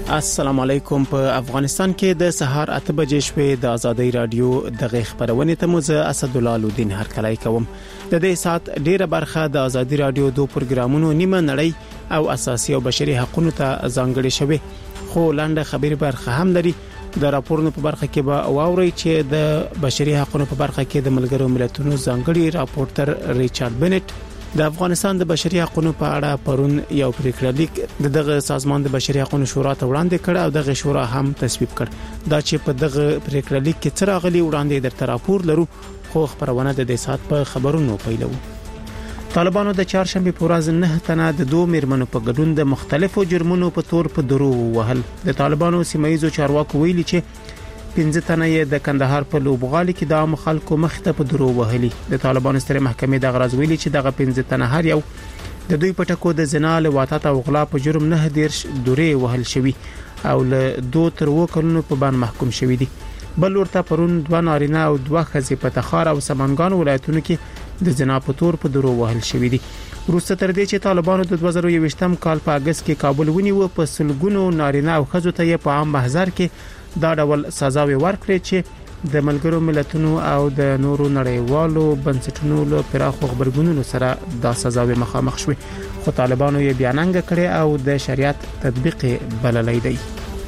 السلام علیکم. په افغانستان کې د سهار 8 بجې شپې د ازادي رادیو د خبرونه ته موزه اسد الله الدین هرکلای کوم. د دې سات ډیره برخه د ازادي رادیو دوه پروګرامونو نیمه نړۍ او اساسي او بشري حقوقو ته ځانګړي شوی، خو لاندې خبري برخه هم لري. د راپورونو په برخه کې به واوري چې د بشري حقوقو په برخه کې د ملګرو ملتونو ځانګړي راپورټر ریچارډ بنټ د افغانستان د بشري حقوقو په اړه پرون یو پریکړه لیک دغه سازمان د بشري حقوقو شورا ته وړاندې کړ او دغه شورا هم تصویب کړ. دا چې په دغه پریکړه لیک کې څه راغلي وړاندې درته راپور لرو، خو خبرونه د دې سات په خبرونو پیلو. طالبانو د چهارشنبه په ورځ 9 تنه د دوه میرمنو په ګډون د مختلفو جرمونو په تور په درو وهل. د طالبانو سیمایي چارواکو ویلي چې 15 تنه د کندهار په لوبغالي کې د عام خلکو مخته په درو وهلي. د طالبانو ستر محکمې د غرض ویلي چې دغه 15 تنه هر یو د دوی په ټکو د زنا له واټات او غلا په جرم نه دیرش دورې وهل شوی او له 2 تر 2 کلونو په باندې محکوم شوی دي. بل ورته پرون 2 نارینه او 2 ښځې په تخار او سمنګان ولایتونو کې د زنا په تور په درو وهل شوی دي. وروسته تر دې چې طالبانو د 2021م کال په اگست کې کابل ونیو، په سلګونو نارینه او ښځو ته په عام محضر کې دا ډول سزاوي ورکړي چې د ملګرو ملتونو او د نورو نړیوالو بنسټونو له پراخو خبرګونونو سره دا سزاوي مخامخ شوي، خو طالبانو یې بیاننګ کړي او د شریعت تطبیق بللی دی.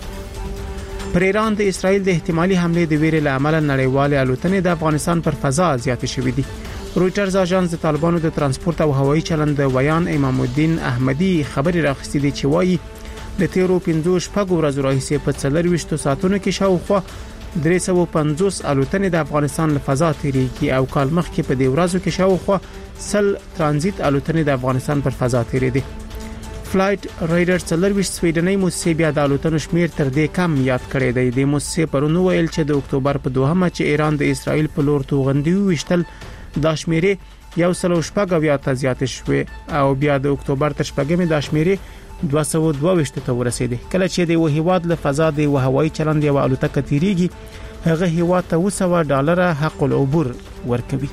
پر ایران د اسرائیل د احتمالي حمله د ویرې له امله نړیوال الوتنې د افغانستان پر فضا زیاتې شوې دي. رويټرز اژانس د طالبانو د ترانسپورت او هوایي چلند ویان امام الدین احمدی خبري راغستې دي چې وایي د تیرو 15 شپږ ورځې راهیسې په 24 ساعتونو کې شاوخوا 350 الوتنې د افغانستان له فضا تیریږي او کال مخکې په دې ورځو کې شاوخوا 100 ترانزیت الوتنې د افغانستان پر فضا تیریږي. فلایټ رایډر 24 سویډنۍ موسسې بیا د الوتنو شمیر تر دې کم یاد کړی دی. د موسسې پرونو ویل چې د اکتوبر په 2مه چې ایران د اسرائیل په لور توغندي وشتل د شمیرې 170 ته زیات شوه او بیا د اکتوبر تر 8مې د شمیرې 222 ته ورسېده. کله چې د وهیواد له فضا د هوایي چلند یو الوتکه تیریږي، هغه هیواد ته $200 حق العبور ورکوي.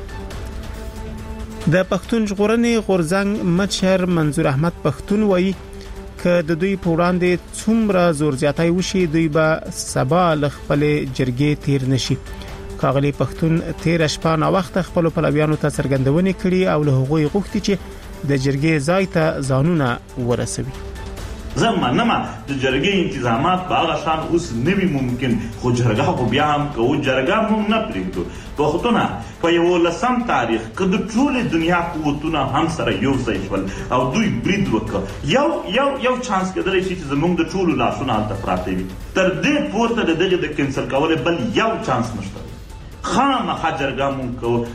د پښتون ژغورنې غورځنګ مشر منظور احمد پښتون وایي ک د دوی په وړاندې څومره زور زیاتای وشي دوی به سبا ل خپل جرګې تیر نشي. کاغلی پښتون 13 شپه نا وخت خپل پلویانو ته څرګندونه کړي او له هغوی غوښتي چې د جرګې ځای ته ځانونه ورسوي. زمانه د جرګې انتظامات په هغه شان اوس نوی ممکن، خو جرګه خو بیا هم کوو، جرګه هم نه پرېږدو. پښتونه په 11 تاریخ کې د ټول دنیا قوتونه هم سره یو ځای شول او دوی برید وکړ. یو چانس کېدلی شي چې زموږ د ټولو لاسونه هلته پراته وي. تر دې پورته د دغه د کینسل کولو بل یو چانس نشته. خامخا جرګه مونږ کوو.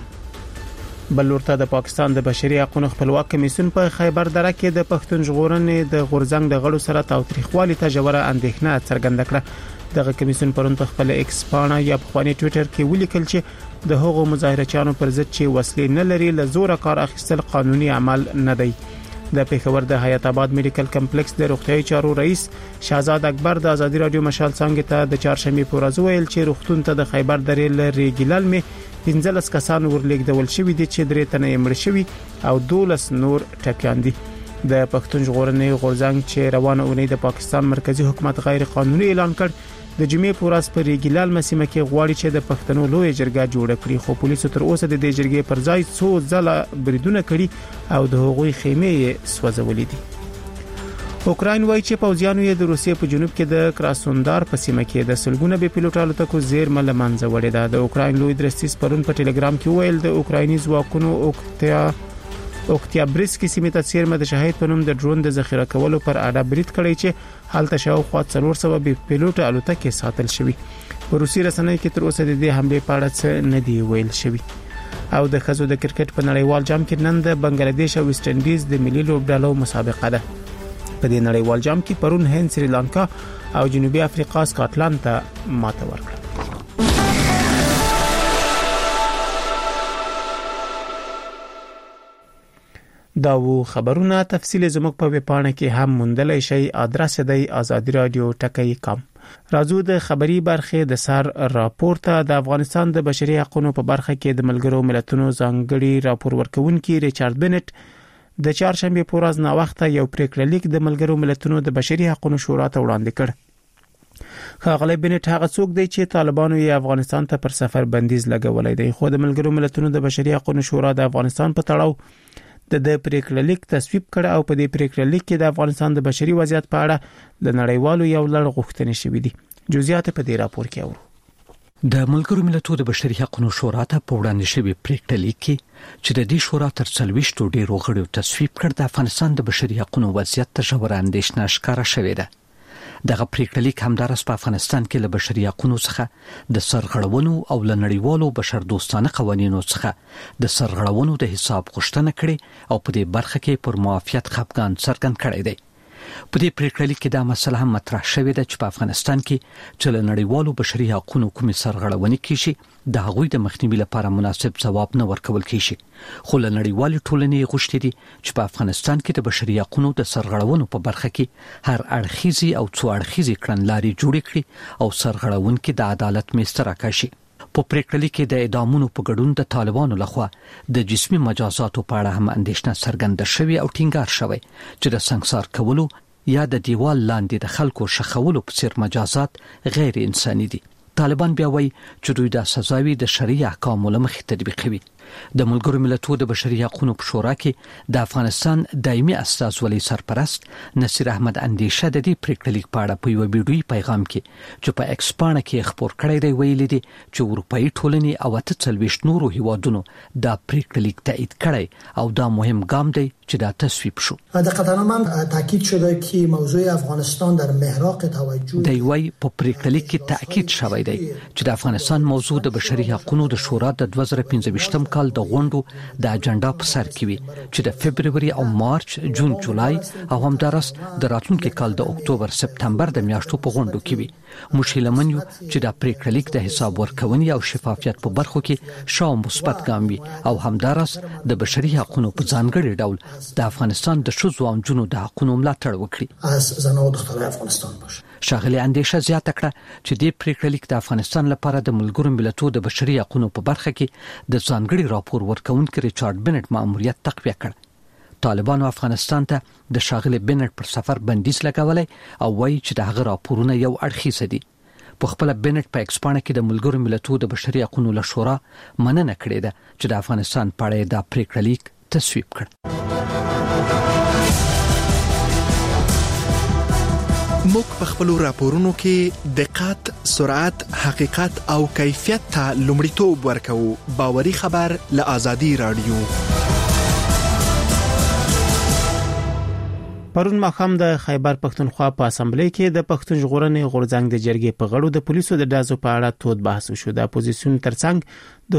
بل ورته د پاکستان د بشري حقوقو خپلواک کمیسیون په خیبر دره کې د پښتون ژغورنې د غورځنګ د غړو سره تاوتریخوالي ته ژوره اندېښنه څرګنده کړه. دغه کمیسیون پرون په خپل ایکس پاڼه یا په خواني ټوئیټر کې ولیکل چې د هغو مظاهرچیانو پر ضد چې وسلې نه لري له زوره کار اخیستل قانوني عمل نه دی. د پیښور د حیات آباد میډیکل کمپلیکس د روغتیايي چارو رئیس شهزاد اکبر د ازادي رادیو مشال څنګه ته د چهارشنبه په ورځ ویل چې روغتون ته د خیبر درې لري ګلال می 15 کسان ورلېږدول شوی دي چې 3 تنه یې مړ شوي او 12 نور ټپيان دي. د پښتون ژغورنې غورځنګ چې روانه اونۍ د پاکستان مرکزی حکومت غیر قانوني اعلان کړ، د جمعې په ورځ په ریګلال مسیمه کې غواړي چې د پښتنو لوی جرګه جوړه کړي، خو پولیسو تر اوسه د دې جرګې پر ځای څو ځله بریدونه کړي او د هغوی خیمې سوځولې دي. اوکراین وایي چې پوځیانو یې د روسیې په جنوب کې د کراسوندار په سیمه کې د سلګونه بي پيلوټ الوتکو زیرمه لمنځه وړې ده. د اوکراین لوی درستیز پرون په ټلګرام کې ویل د اوکرایني ځواکونو اوکتیابرسکي سیمه ته زیرمه د شهید په نوم د ډرون د ذخیره کولو پر اړه برید کړی چې هلته شاوخوا 400 بي پيلوټ الوتکې ساتل شوی. په روسي رسنۍ کې تر اوسه د دې حمله په اړه څه نه دی ویل شوی. او د خزو د کرکټ په نړیوال جام کې نن د بنگلاديش او ویسټ انډیز د ملي لوبډالو مسابقه ده. په دې نړیوال جام کې پرون هند سریلانکا او جنوبي افریقا سکاټلند ته ماته ورکړه. دا وو خبرونه تفصیل زموږ په ویبپاڼه کې هم موندلای شئ. ادرس دی azadiradio.com. راځو د خبري برخه د سر راپورته. د افغانستان د بشري حقوقو په برخه کې د ملګرو ملتونو ځانګړي راپور ورکونکي ریچارډ بنټ د چهارشنبه په ورځ نا وخت یو پریکړه لیک د ملګرو ملتونو د بشري حقوقو شورا ته وړاندې کړ. ښاغلی بنټ هغه څوک دی چې طالبانو یې افغانستان ته پر سفر بندیز لګولای دی، خو د ملګرو ملتونو د بشري حقوقو شورا د افغانستان په تړاو د پریکړه لیک تصویب کړ او په دې پریکړه لیک کې د افغانستان د بشري وضعیت په اړه د نړیوالو یو لړ غوښتنې شوې دي. جزئیات په دې راپور کې اورو. د ملګرو ملتونو د بشري حقوقو شورا ته په وړاندې شوی پریکړه لیک چې د دې شورا تر 40 ډیرو غړو تصویب کړ د افغانستان د بشري حقوقو وضعیت ته ژوره اندېښنه ښکاره شوې ده. دغه پریکړه لیک همدارس په افغانستان کې له بشري حقوقو څخه د سرغړونو او له نړیوالو بشردوستانه قوانینو څخه د سرغړونو د حساب غوښتنه کړې او په دې برخه کې پر موافقت خپګان څرګند کړی دی. په دې پریکړه لیک کې دا مسله هم مطرح شوې ده چې په افغانستان کې چې له نړیوالو بشري حقوقو کومې سرغړونې کیږي د هغوی د مخنیوي لپاره مناسب ځواب نه ورکول کیږي، خو له نړیوالې ټولنې غوښتي دي چې په افغانستان کې د بشري حقوقو د سرغړونو په برخه کې هر اړخیزي او څو اړخیزي کړنلارې جوړې کړي او سرغړونکي د عدالت میسته راکشي. په پریکړه لیک کې د اعدامونو په ګډون د طالبانو لخوا د جسمي مجازاتو په اړه هم اندېښنه څرګنده شوې او ټینګار شوی چې د سنگسار کولو یا د دیوال لاندې د خلکو شخولو په څیر مجازات غیر انساني دي. طالبان بیا وایي چې دوی د سزاوي د شرعي احکامو له مخې تطبیقوي. د ملګرو ملتونو د بشري حقوقو په شورا کې د افغانستان دایمي استازولۍ سرپرست نصیر احمد اندیشه د دې پریکړه لیک په اړه په یو ویډیويي پیغام کې چې په ایکس پاڼه کې خبر کړی دی ویلي دي چې اروپאי ټولنې او 43 نورو هیوادونو دا پریکړه لیک تایید کړی او دا مهم ګام دی چې دا تصویب شو. در قطعنامه تاکید شده که موضوع افغانستان در محراق توجه دی وای په پریکړه لیک کې تاکید شوی دی چې د افغانستان موضوع د بشري حقوقو د شورا د 2015 کال د غونډو د اجنډا په سر کې وي چې د فبرवरी او مارچ، جون، جولای او همدارس د راتلونکي کال د اکتوبر سپتمبر د میاشتو په غونډو کې وي. مشیلمن یو چې د پریکړه لیک د حساب ورکونې او شفافیت په برخو کې شاو مثبت ګام وي او همدارس د بشري حقوقو په ځانګړي ډول د افغانستان د ښځو او نجونو د حقوقو ملاتړ وکړي. از زنان و دختران افغانستان باشه. شاغلي اندیشه زیاته کړه چې د پریکړه لیک د افغانستان لپاره د ملګرو ملتونو د بشري حقوقو په برخه کې د ځانګړي راپور ورکونکي ریچارډ بنټ مأموریت تقویه کړ. طالبانو افغانستان ته د شاغلي بنټ پر سفر بندیز لګولای او وایي چې د هغه راپورونه یو اړخیز دي. په خپل بنټ په ایکس پاڼه کې د ملګرو ملتونو د بشري حقوقو له شورا مننه کړې ده چې د افغانستان په اړه د پریکړه لیک تصویب کړ. موږ په خپل راپورونو کې دقت، سرعت، حقیقت او کیفیت ته لومړیتوب ورکوو. باوري خبر له آزادي رادیو. پرون ماښام د خیبر پښتونخوا په اسمبلی کې د پښتون ژغورنې غورځنګ د جرګې په غړو د پولیسو د ډازو په اړه تود بحث وشو. د اپوزیسیون ترڅنګ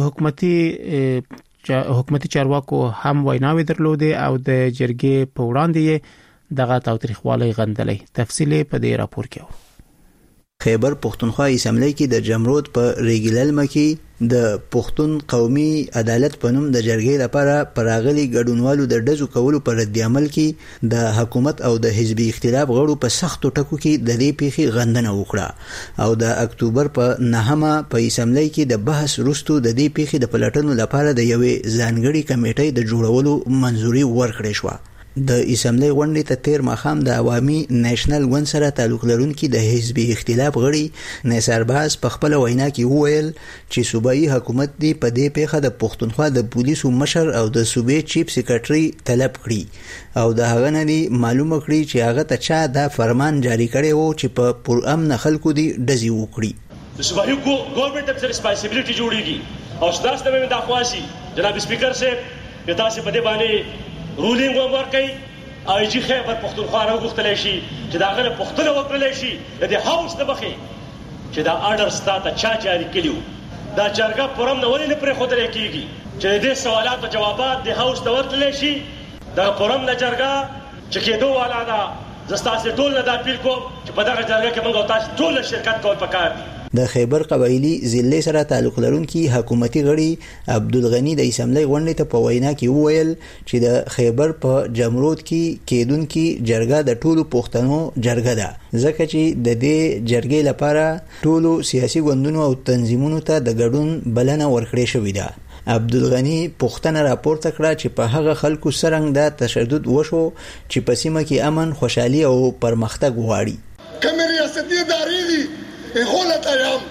د حکومتي چارواکو هم ویناوي درلودې او د جرګې په وړاندې دغه تاوتریخوالی غندلې. تفصیل په دې راپور کې. خیبر پښتونخوا اسمبلی کې د جمرود په ریګلل مکی د پښتون قومي عدالت په نوم د جرګې لپاره پراغلي ګډونوالو د ډزو کولو پر رد عمل کې د حکومت او د حزبي اختلاف غړو په سختو ټکو کې د دې پیښې غندنه وکړه او د اکتوبر په 9مه په اسمبلی کې د بحث وروسته د دې پیښې د پلټنو لپاره د یوې ځانګړي کمیټې د جوړولو منځوري ورکړې شو. د اسمبلی غونډې ته تیر ماښام د عوامي نېشنل ګوند سره تعلق لرونکي د حزبي اختلاف غړي نثار باز په خپل وینا کې وویل چې صوبایي حکومت دی په دې پیښه د پښتونخوا د پولیسو مشر او د صوبې چیف سیکریټري طلب کړي او د هغه نه دی معلومه کړي چې هغه ته چا دا فرمان جاری کړی وو چې په پرامن خلکو دی ډزې وکړي. د صوبایي ګورنمنت ته ریسپانسیبিলিټي جوړیږي او ستاسو ته دا خواسي جناب سپیکر صاحب په تاسو په دې باندې رولینګ ورکړي او چې خیبر پښتونخوا راغوښتل شي چې دا غره پښتون وکړل شي د هاوس د بخي چې دا آرډر ستاسو چا جاری کړیو. دا جرګه پرم نه ولې پرې خودل کیږي چې دې سوالاتو جوابات د هاوس د ورکړل شي. دا پرم نه جرګه چې کېدو والا دا زستاسو ټول نه د اپیل کوم چې په دغه جرګه کې موږ تاسو ټول شرکت کول پکار دي. د خیبر قبایلی ضلع سره تعلق لرونکي حکومتي غړي عبدالغنی د اسمبلی غونډې ته په وینا کې وویل چې د خیبر په جمرود کې کېدونکي جرګه د ټولو پښتنو جرګه ده ځکه چې د دې جرګې لپاره ټولو سیاسي ګوندونو او تنظیمونو ته د ګډون بلنه ورکړې شوې ده. عبدالغنی پوښتنه راپورته کړه چې په هغه خلکو څرنګه د تشدد وشو چې په سیمه کې امن، خوشحالي او پرمختګ غواړي. کوم ریاستي ادارې دي هغه ته یم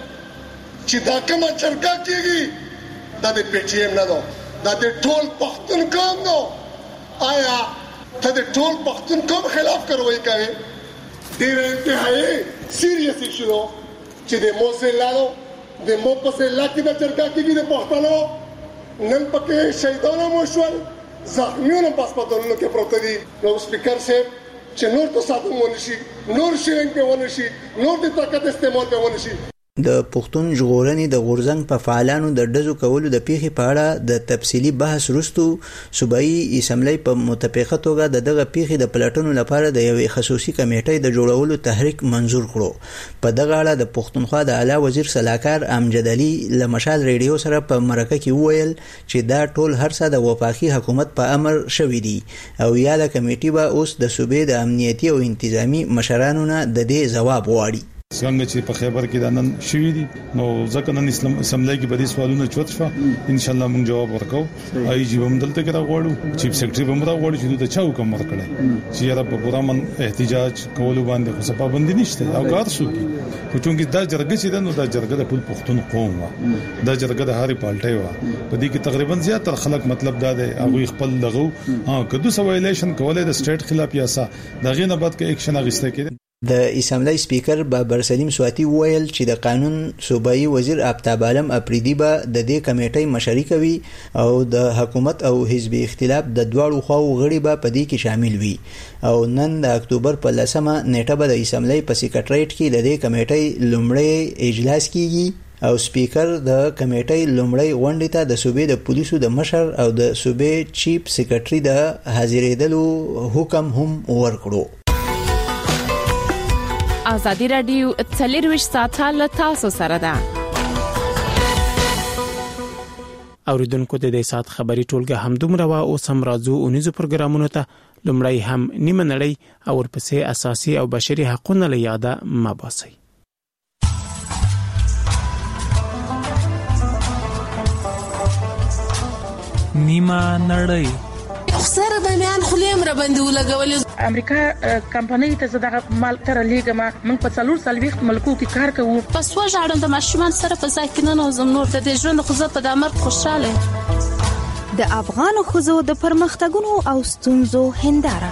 چې دا کوم چرګه کېږي دا د پی ټی ایم نه ده، دا د ټول پښتون قوم نو. آیا ته د ټول پښتون قوم خلاف کاروایی کوي؟ ډېر انتهایی سیریس ایشو چې د موزلانو د مو په سلا کې د چرګا کې د پښتنو نن پکې شهیدانو مو شول، زخمیونو په هسپتالونو کې پروت دي. نو سپیکر صاحب چې نور تو ساتو ونشي، نور شیرنګ په ونشي، نور د طاقت استعمال په ونشي. د پښتون ژغورنې د غورځنګ په فعالانو د ډزو کولو د پیښې په اړه د تفصیلي بحث وروسته صوبایي اسمبلی په متفقه توګه دغه پیښې د پلټنو لپاره د یوې خصوصي کمیټې د جوړولو تحریک منظور کړو. په دغه اړه د پښتونخوا د اعلی وزیر سلاکار امجد علي له مشال ریډیو سره په مرکه کې وویل چې دا ټول هر څه د وفاقي حکومت په امر شوي دي او یاده کمیټې به اوس د صوبې د امنیتي او انتظامی مشرانو نه د دې ځواب غواړي. څنګه چې په خیبر کې د نن شوې دي نو ځکه نن اسمبلی کې به دې سوالونه چوت شو، ان شاء الله موږ جواب ورکو. آی جی هم دلته کې راغواړو، چیف سیکریټری هم راغواړي چې د چا حکم ورکړي چې یاره په پورا من احتجاج کولو باندې خو څه پابندي نشته او کار شو کی. خو چونګې دا جرګه چې نو دا جرګه د ټول پښتون قوم وا، دا جرګه د هاري پالټي وا، په دې کې تقریبا زیاتره خلک مطلب دا دی هغه خپل لغو کدو سوایلیشن کولای د سټیټ خلاف یاسا دغه نه بعد کې اکشن اغسته کړي. د اسمبلی سپیکر بابر سلیم سواتی وویل چې د قانون صوبایي وزیر آفتاب عالم اپریدي به د دې کمیټې مشري کوي او د حکومت او حزبي اختلاف د دواړو خواو غړي به په دې کې شامل وي. او نن د اکتوبر په 10مه نیټه به د اسمبلی په سیکریټریټ کې د دې کمیټې لومړی اجلاس کیږي او سپیکر د کمیټې لومړی غونډې ته د صوبې د پولیسو د مشر او د صوبې چیف سیکریټری د حاضرېدلو حکم هم ورکړو. ازادي رادیو 24 ساعته له تاسو سره ده. اوریدونکو د دې سات خبري ټولګه هم دومره وا او سم راځو اونیزو پروګرامونو ته لمړی هم نیمه نړۍ او ورپسې اساسي او بشري حقوقونه له یاده مباسي. نیمه نړۍ سره د میان خلیم را باندې ولګول. امریکا کمپنۍ ته زداغه مال تر لیګما موږ په 4 ملکو کې کار کوو. پس وژاړم د ماشومان سره په ځای کې نه نوزم نور د دې ژوند خو زه په دامر خوشاله. د افغان خزو د پرمختګونو او ستونزو هنداره.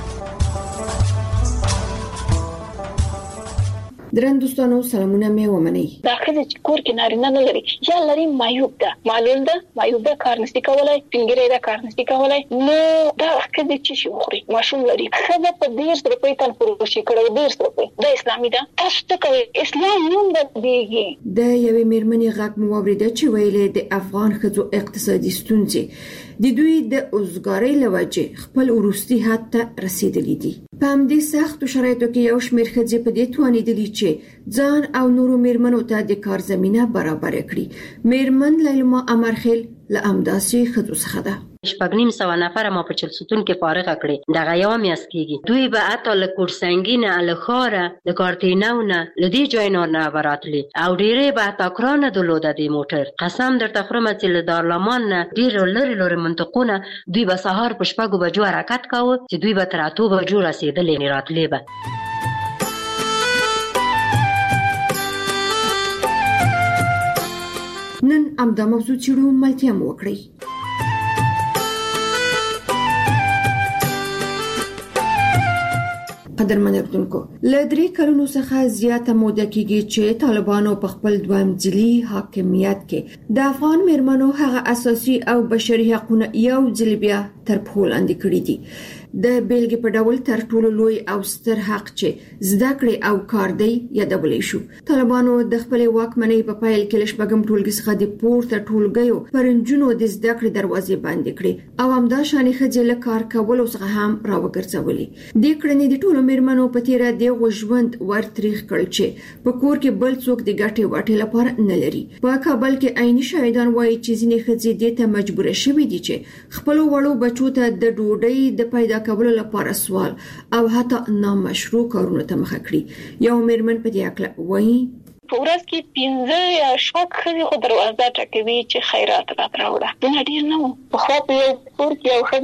درن دوستانو سلامونه مې ومنئ. دا خزه چې کور کې نارینه نه لري یا لري معیوب ده، معلول ده، معیوب ده، کار نشي کولای، پنګری ده، کار نشي کولای، نو دا خزه چې شي وخوري ماشوم لري. خزه په 1.5 روپۍ تن پروشي کړو، 1.5 روپۍ د اسلامي ده. تاسو ته کوي اسلام نوم بدیږي. د یوې میرمنې غږ مو واورېده چې ویلې د افغان خزو اقتصادي ستونزې د دوی د اوزګارۍ لوجه خپل وروستي حد ته رسیدلي دي. په همدې سختو شرایطو کې یو شمېر ښځې په دې توانېدلي چې ځان او نورو میرمنو ته د کار زمینه برابر کړي. میرمن لیلما امرخیل له همداسې ښځو څخه ده. 900 نفر ما په چلسوتون کې فارغ کړي. دغه یو میاشت کېږي دوی به اته له کورسنګینه له خاره د کارتیناونه لدی جوینور نه براتلی او ډیره به تاکرانه دلوده دی موټر. قسم درته خورم چې له دارلمان نه ډیر لري منطقونه دوی به سهار په 6 بجو حرکت کاوه چې دوی به تر 8 بجو رسیدلې نه راتلې به. نن امدا موضوع چیرو ملتیا مو وکړي. قدرمن اردوونکو لدري کلونو څخه زیاته موده کېږي چې طالبانو په خپل دویم ځلي حاکمیت کې د افغان میرمنو هغه اساسي او بشري حقوقونه یو ځل بیا تر پښو لاندې کړی دي. د بیلګې په ډول تر ټولو لوی او ستر حق چې زده کړې او کار دی یادولې شو. طالبانو د خپل واکمنۍ په پایل کې لشبګم ټولګي څخه د پورته ټولګیو پرنجونو د زده کړې دروازې بندې کړې او همدا شانې ښځې له کار کولو څخه هم راوګرځولې. د کړنې د ټولو میرمنو په تیره د ژوند ورتریخ کړ چې په کور کې بل څوک د ګټې واټې لپاره نه لري. په کابل کې عیني شاهدان وایي چې ځینې ښځې دې ته مجبور شوې دي چې خپل وړو بچو ته د ډوډۍ د پیدا کولو لپاره سوال او حتی نامشروع کارونو ته مخه کړي. یو میرمن په دې اړه وایي په ورځ کې 15 یا 6 ښځې خو دروازه ټکوي چې خیرات راته راوړه. دونه ډېر نه و. پخوا په یو کور کې یو ښځه